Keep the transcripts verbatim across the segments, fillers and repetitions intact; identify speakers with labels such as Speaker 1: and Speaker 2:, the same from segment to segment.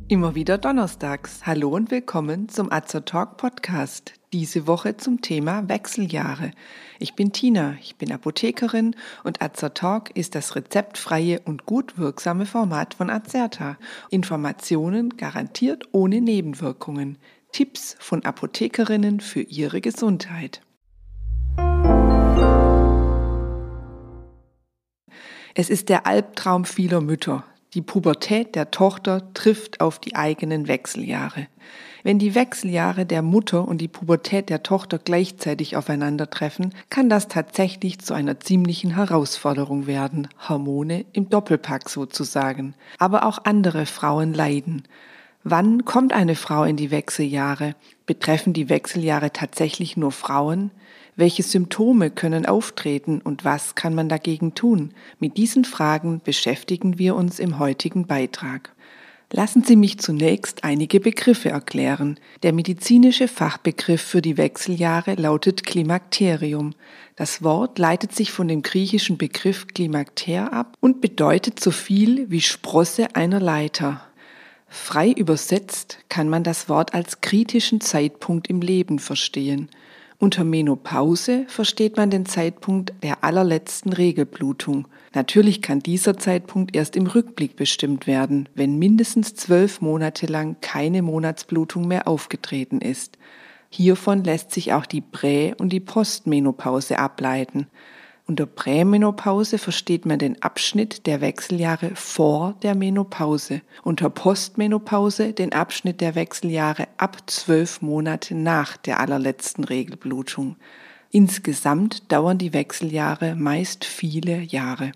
Speaker 1: Immer wieder donnerstags. Hallo und willkommen zum Azertalk Podcast. Diese Woche zum Thema Wechseljahre. Ich bin Tina, ich bin Apothekerin und Azertalk ist das rezeptfreie und gut wirksame Format von Azerta. Informationen garantiert ohne Nebenwirkungen. Tipps von Apothekerinnen für ihre Gesundheit. Es ist der Albtraum vieler Mütter. Die Pubertät der Tochter trifft auf die eigenen Wechseljahre. Wenn die Wechseljahre der Mutter und die Pubertät der Tochter gleichzeitig aufeinandertreffen, kann das tatsächlich zu einer ziemlichen Herausforderung werden. Hormone im Doppelpack sozusagen. Aber auch andere Frauen leiden. Wann kommt eine Frau in die Wechseljahre? Betreffen die Wechseljahre tatsächlich nur Frauen? Welche Symptome können auftreten und was kann man dagegen tun? Mit diesen Fragen beschäftigen wir uns im heutigen Beitrag. Lassen Sie mich zunächst einige Begriffe erklären. Der medizinische Fachbegriff für die Wechseljahre lautet Klimakterium. Das Wort leitet sich von dem griechischen Begriff Klimakter ab und bedeutet so viel wie Sprosse einer Leiter. Frei übersetzt kann man das Wort als kritischen Zeitpunkt im Leben verstehen. Unter Menopause versteht man den Zeitpunkt der allerletzten Regelblutung. Natürlich kann dieser Zeitpunkt erst im Rückblick bestimmt werden, wenn mindestens zwölf Monate lang keine Monatsblutung mehr aufgetreten ist. Hiervon lässt sich auch die Prä- und die Postmenopause ableiten. Unter Prämenopause versteht man den Abschnitt der Wechseljahre vor der Menopause, unter Postmenopause den Abschnitt der Wechseljahre ab zwölf Monate nach der allerletzten Regelblutung. Insgesamt dauern die Wechseljahre meist viele Jahre.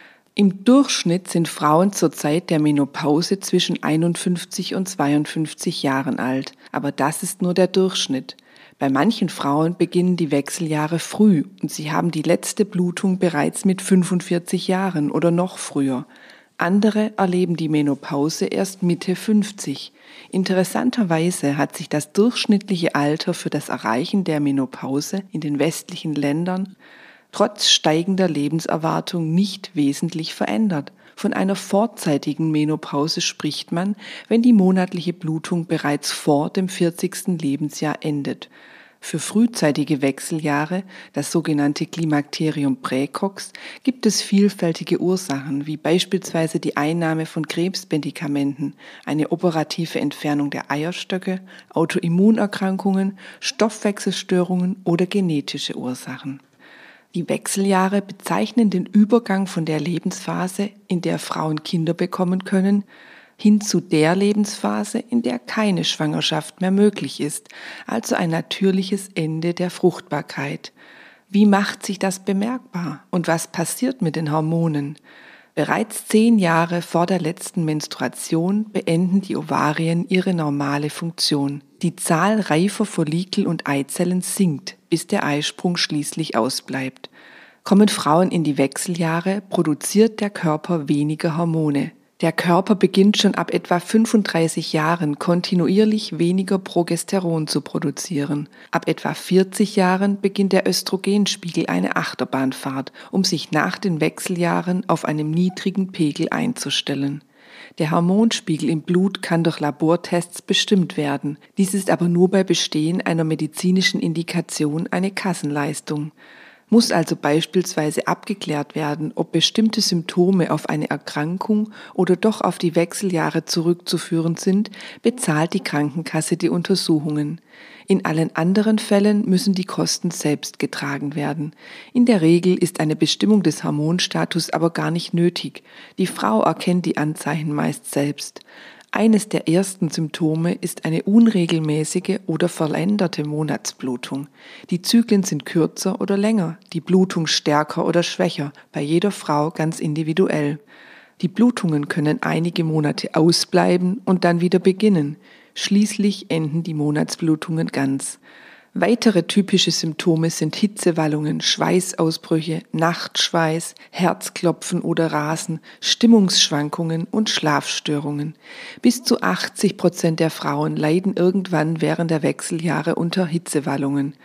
Speaker 1: Im Durchschnitt sind Frauen zur Zeit der Menopause zwischen einundfünfzig und zweiundfünfzig Jahren alt, aber das ist nur der Durchschnitt. Bei manchen Frauen beginnen die Wechseljahre früh und sie haben die letzte Blutung bereits mit fünfundvierzig Jahren oder noch früher. Andere erleben die Menopause erst Mitte fünfzig. Interessanterweise hat sich das durchschnittliche Alter für das Erreichen der Menopause in den westlichen Ländern trotz steigender Lebenserwartung nicht wesentlich verändert. Von einer vorzeitigen Menopause spricht man, wenn die monatliche Blutung bereits vor dem vierzigsten Lebensjahr endet. Für frühzeitige Wechseljahre, das sogenannte Klimakterium praecox, gibt es vielfältige Ursachen, wie beispielsweise die Einnahme von Krebsmedikamenten, eine operative Entfernung der Eierstöcke, Autoimmunerkrankungen, Stoffwechselstörungen oder genetische Ursachen. Die Wechseljahre bezeichnen den Übergang von der Lebensphase, in der Frauen Kinder bekommen können, hin zu der Lebensphase, in der keine Schwangerschaft mehr möglich ist, also ein natürliches Ende der Fruchtbarkeit. Wie macht sich das bemerkbar und was passiert mit den Hormonen? Bereits zehn Jahre vor der letzten Menstruation beenden die Ovarien ihre normale Funktion. Die Zahl reifer Follikel und Eizellen sinkt, bis der Eisprung schließlich ausbleibt. Kommen Frauen in die Wechseljahre, produziert der Körper weniger Hormone. Der Körper beginnt schon ab etwa fünfunddreißig Jahren kontinuierlich weniger Progesteron zu produzieren. Ab etwa vierzig Jahren beginnt der Östrogenspiegel eine Achterbahnfahrt, um sich nach den Wechseljahren auf einem niedrigen Pegel einzustellen. Der Hormonspiegel im Blut kann durch Labortests bestimmt werden. Dies ist aber nur bei Bestehen einer medizinischen Indikation eine Kassenleistung. Muss also beispielsweise abgeklärt werden, ob bestimmte Symptome auf eine Erkrankung oder doch auf die Wechseljahre zurückzuführen sind, bezahlt die Krankenkasse die Untersuchungen. In allen anderen Fällen müssen die Kosten selbst getragen werden. In der Regel ist eine Bestimmung des Hormonstatus aber gar nicht nötig. Die Frau erkennt die Anzeichen meist selbst. Eines der ersten Symptome ist eine unregelmäßige oder veränderte Monatsblutung. Die Zyklen sind kürzer oder länger, die Blutung stärker oder schwächer, bei jeder Frau ganz individuell. Die Blutungen können einige Monate ausbleiben und dann wieder beginnen. Schließlich enden die Monatsblutungen ganz. Weitere typische Symptome sind Hitzewallungen, Schweißausbrüche, Nachtschweiß, Herzklopfen oder Rasen, Stimmungsschwankungen und Schlafstörungen. Bis zu achtzig Prozent der Frauen leiden irgendwann während der Wechseljahre unter Hitzewallungen.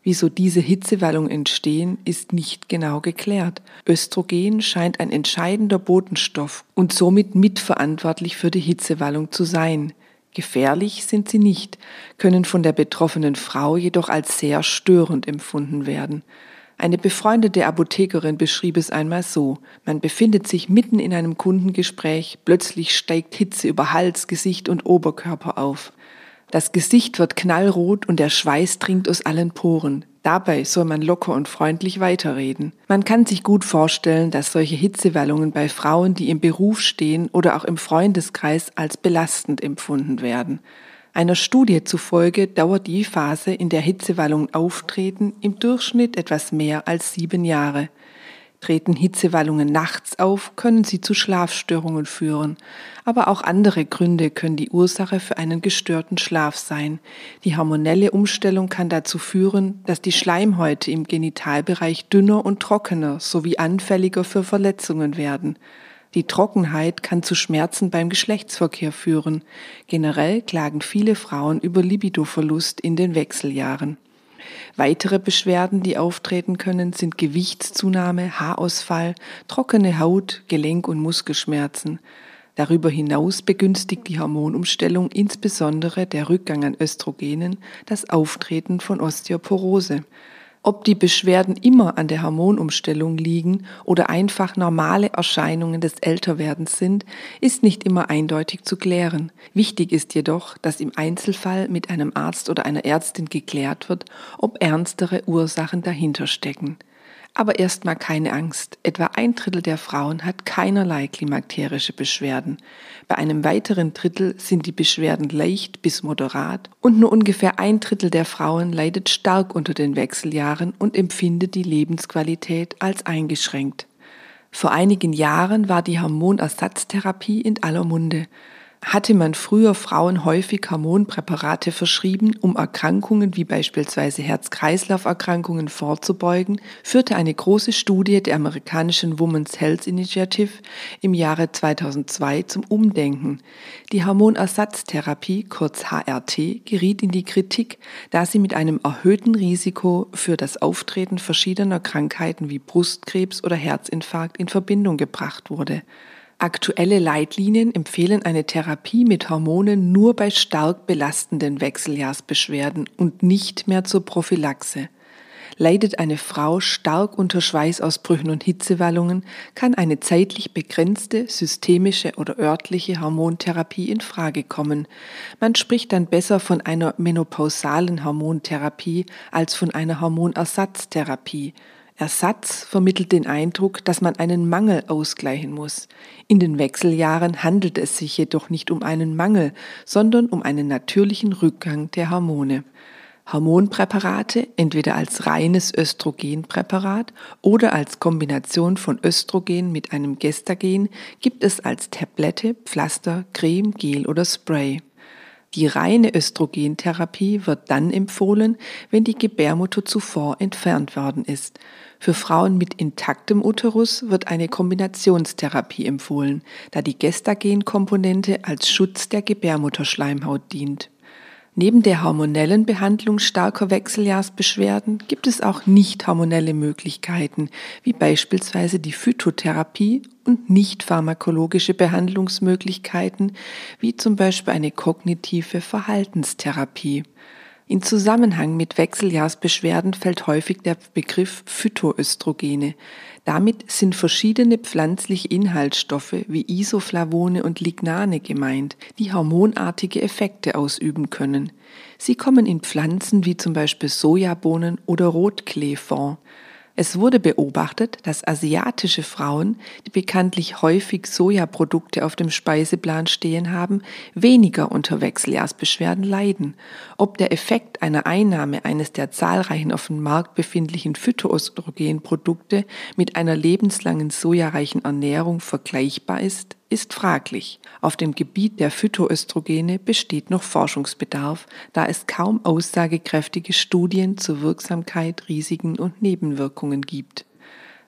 Speaker 1: Wieso diese Hitzewallungen entstehen, ist nicht genau geklärt. Östrogen scheint ein entscheidender Botenstoff und somit mitverantwortlich für die Hitzewallung zu sein. Gefährlich sind sie nicht, können von der betroffenen Frau jedoch als sehr störend empfunden werden. Eine befreundete Apothekerin beschrieb es einmal so: Man befindet sich mitten in einem Kundengespräch, plötzlich steigt Hitze über Hals, Gesicht und Oberkörper auf. Das Gesicht wird knallrot und der Schweiß dringt aus allen Poren. Dabei soll man locker und freundlich weiterreden. Man kann sich gut vorstellen, dass solche Hitzewallungen bei Frauen, die im Beruf stehen oder auch im Freundeskreis, als belastend empfunden werden. Einer Studie zufolge dauert die Phase, in der Hitzewallungen auftreten, im Durchschnitt etwas mehr als sieben Jahre. Treten Hitzewallungen nachts auf, können sie zu Schlafstörungen führen. Aber auch andere Gründe können die Ursache für einen gestörten Schlaf sein. Die hormonelle Umstellung kann dazu führen, dass die Schleimhäute im Genitalbereich dünner und trockener sowie anfälliger für Verletzungen werden. Die Trockenheit kann zu Schmerzen beim Geschlechtsverkehr führen. Generell klagen viele Frauen über Libidoverlust in den Wechseljahren. Weitere Beschwerden, die auftreten können, sind Gewichtszunahme, Haarausfall, trockene Haut, Gelenk- und Muskelschmerzen. Darüber hinaus begünstigt die Hormonumstellung insbesondere der Rückgang an Östrogenen das Auftreten von Osteoporose. Ob die Beschwerden immer an der Hormonumstellung liegen oder einfach normale Erscheinungen des Älterwerdens sind, ist nicht immer eindeutig zu klären. Wichtig ist jedoch, dass im Einzelfall mit einem Arzt oder einer Ärztin geklärt wird, ob ernstere Ursachen dahinter stecken. Aber erstmal keine Angst. Etwa ein Drittel der Frauen hat keinerlei klimakterische Beschwerden. Bei einem weiteren Drittel sind die Beschwerden leicht bis moderat und nur ungefähr ein Drittel der Frauen leidet stark unter den Wechseljahren und empfindet die Lebensqualität als eingeschränkt. Vor einigen Jahren war die Hormonersatztherapie in aller Munde. Hatte man früher Frauen häufig Hormonpräparate verschrieben, um Erkrankungen wie beispielsweise Herz-Kreislauf-Erkrankungen vorzubeugen, führte eine große Studie der amerikanischen Women's Health Initiative im Jahre zweitausendzwei zum Umdenken. Die Hormonersatztherapie, kurz H R T, geriet in die Kritik, da sie mit einem erhöhten Risiko für das Auftreten verschiedener Krankheiten wie Brustkrebs oder Herzinfarkt in Verbindung gebracht wurde. Aktuelle Leitlinien empfehlen eine Therapie mit Hormonen nur bei stark belastenden Wechseljahrsbeschwerden und nicht mehr zur Prophylaxe. Leidet eine Frau stark unter Schweißausbrüchen und Hitzewallungen, kann eine zeitlich begrenzte, systemische oder örtliche Hormontherapie in Frage kommen. Man spricht dann besser von einer menopausalen Hormontherapie als von einer Hormonersatztherapie. Ersatz vermittelt den Eindruck, dass man einen Mangel ausgleichen muss. In den Wechseljahren handelt es sich jedoch nicht um einen Mangel, sondern um einen natürlichen Rückgang der Hormone. Hormonpräparate, entweder als reines Östrogenpräparat oder als Kombination von Östrogen mit einem Gestagen, gibt es als Tablette, Pflaster, Creme, Gel oder Spray. Die reine Östrogentherapie wird dann empfohlen, wenn die Gebärmutter zuvor entfernt worden ist. Für Frauen mit intaktem Uterus wird eine Kombinationstherapie empfohlen, da die Gestagen-Komponente als Schutz der Gebärmutterschleimhaut dient. Neben der hormonellen Behandlung starker Wechseljahrsbeschwerden gibt es auch nicht hormonelle Möglichkeiten, wie beispielsweise die Phytotherapie und nicht pharmakologische Behandlungsmöglichkeiten, wie zum Beispiel eine kognitive Verhaltenstherapie. In Zusammenhang mit Wechseljahrsbeschwerden fällt häufig der Begriff Phytoöstrogene. Damit sind verschiedene pflanzliche Inhaltsstoffe wie Isoflavone und Lignane gemeint, die hormonartige Effekte ausüben können. Sie kommen in Pflanzen wie zum Beispiel Sojabohnen oder Rotklee vor. Es wurde beobachtet, dass asiatische Frauen, die bekanntlich häufig Sojaprodukte auf dem Speiseplan stehen haben, weniger unter Wechseljahrsbeschwerden leiden. Ob der Effekt einer Einnahme eines der zahlreichen auf dem Markt befindlichen Phytoöstrogenprodukte mit einer lebenslangen sojareichen Ernährung vergleichbar ist, ist fraglich. Auf dem Gebiet der Phytoöstrogene besteht noch Forschungsbedarf, da es kaum aussagekräftige Studien zur Wirksamkeit, Risiken und Nebenwirkungen gibt.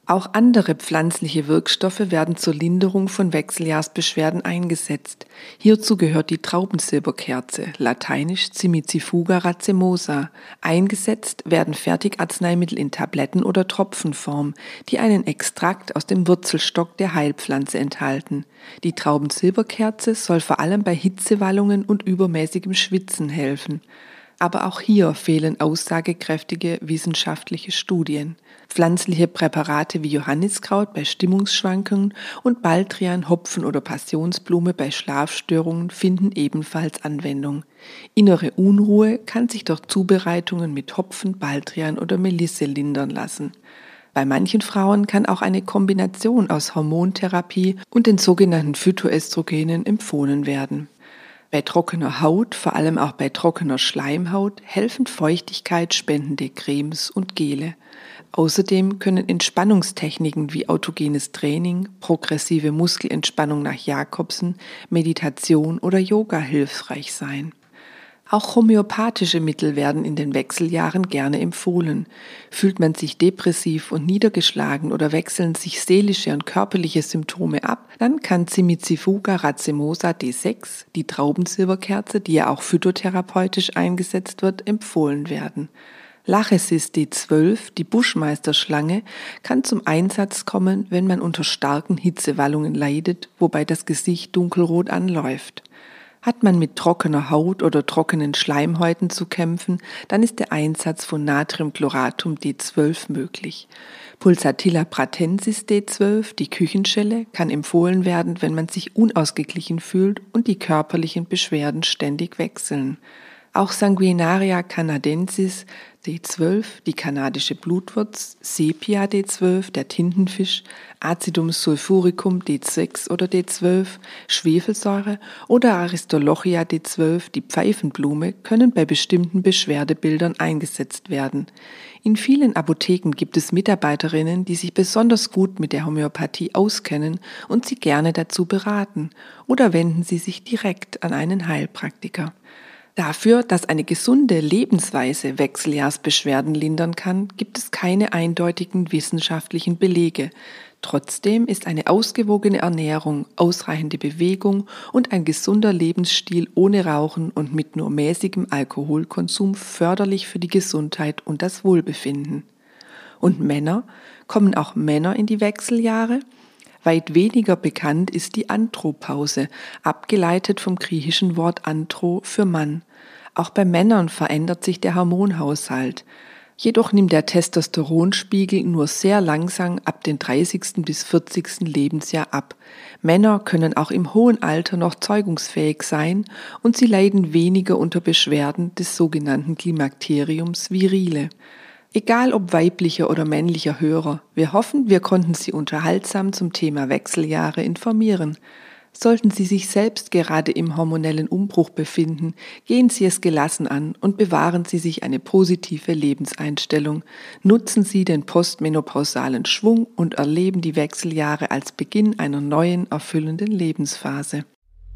Speaker 1: Auch andere pflanzliche Wirkstoffe werden zur Linderung von Wechseljahrsbeschwerden eingesetzt. Hierzu gehört die Traubensilberkerze, lateinisch Cimicifuga racemosa. Eingesetzt werden Fertigarzneimittel in Tabletten- oder Tropfenform, die einen Extrakt aus dem Wurzelstock der Heilpflanze enthalten. Die Traubensilberkerze soll vor allem bei Hitzewallungen und übermäßigem Schwitzen helfen. Aber auch hier fehlen aussagekräftige wissenschaftliche Studien. Pflanzliche Präparate wie Johanniskraut bei Stimmungsschwankungen und Baldrian, Hopfen oder Passionsblume bei Schlafstörungen finden ebenfalls Anwendung. Innere Unruhe kann sich durch Zubereitungen mit Hopfen, Baldrian oder Melisse lindern lassen. Bei manchen Frauen kann auch eine Kombination aus Hormontherapie und den sogenannten Phytoöstrogenen empfohlen werden. Bei trockener Haut, vor allem auch bei trockener Schleimhaut, helfen Feuchtigkeit spendende Cremes und Gele. Außerdem können Entspannungstechniken wie autogenes Training, progressive Muskelentspannung nach Jacobsen, Meditation oder Yoga hilfreich sein. Auch homöopathische Mittel werden in den Wechseljahren gerne empfohlen. Fühlt man sich depressiv und niedergeschlagen oder wechseln sich seelische und körperliche Symptome ab, dann kann Cimicifuga racemosa D sechs, die Traubensilberkerze, die ja auch phytotherapeutisch eingesetzt wird, empfohlen werden. Lachesis D zwölf, die Buschmeisterschlange, kann zum Einsatz kommen, wenn man unter starken Hitzewallungen leidet, wobei das Gesicht dunkelrot anläuft. Hat man mit trockener Haut oder trockenen Schleimhäuten zu kämpfen, dann ist der Einsatz von Natriumchloratum D zwölf möglich. Pulsatilla pratensis D zwölf, die Küchenschelle, kann empfohlen werden, wenn man sich unausgeglichen fühlt und die körperlichen Beschwerden ständig wechseln. Auch Sanguinaria canadensis D zwölf, die kanadische Blutwurz, Sepia D zwölf, der Tintenfisch, Acidum sulfuricum D sechs oder D zwölf, Schwefelsäure oder Aristolochia D zwölf, die Pfeifenblume, können bei bestimmten Beschwerdebildern eingesetzt werden. In vielen Apotheken gibt es Mitarbeiterinnen, die sich besonders gut mit der Homöopathie auskennen und Sie gerne dazu beraten, oder wenden Sie sich direkt an einen Heilpraktiker. Dafür, dass eine gesunde Lebensweise Wechseljahrsbeschwerden lindern kann, gibt es keine eindeutigen wissenschaftlichen Belege. Trotzdem ist eine ausgewogene Ernährung, ausreichende Bewegung und ein gesunder Lebensstil ohne Rauchen und mit nur mäßigem Alkoholkonsum förderlich für die Gesundheit und das Wohlbefinden. Und Männer? Kommen auch Männer in die Wechseljahre? Weit weniger bekannt ist die Andropause, abgeleitet vom griechischen Wort Andro für Mann. Auch bei Männern verändert sich der Hormonhaushalt. Jedoch nimmt der Testosteronspiegel nur sehr langsam ab dem dreißigsten bis vierzigsten Lebensjahr ab. Männer können auch im hohen Alter noch zeugungsfähig sein und sie leiden weniger unter Beschwerden des sogenannten Klimakteriums virile. Egal ob weiblicher oder männlicher Hörer, wir hoffen, wir konnten Sie unterhaltsam zum Thema Wechseljahre informieren. Sollten Sie sich selbst gerade im hormonellen Umbruch befinden, gehen Sie es gelassen an und bewahren Sie sich eine positive Lebenseinstellung. Nutzen Sie den postmenopausalen Schwung und erleben die Wechseljahre als Beginn einer neuen, erfüllenden Lebensphase.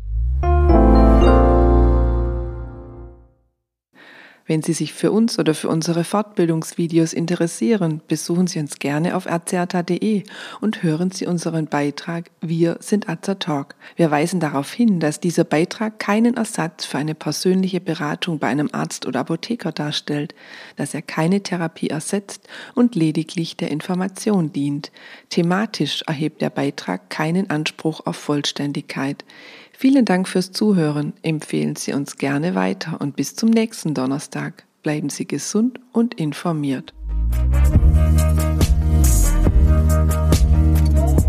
Speaker 1: Wenn Sie sich für uns oder für unsere Fortbildungsvideos interessieren, besuchen Sie uns gerne auf azerta punkt de und hören Sie unseren Beitrag Wir sind Azertalk. Wir weisen darauf hin, dass dieser Beitrag keinen Ersatz für eine persönliche Beratung bei einem Arzt oder Apotheker darstellt, dass er keine Therapie ersetzt und lediglich der Information dient. Thematisch erhebt der Beitrag keinen Anspruch auf Vollständigkeit. Vielen Dank fürs Zuhören, empfehlen Sie uns gerne weiter und bis zum nächsten Donnerstag. Bleiben Sie gesund und informiert.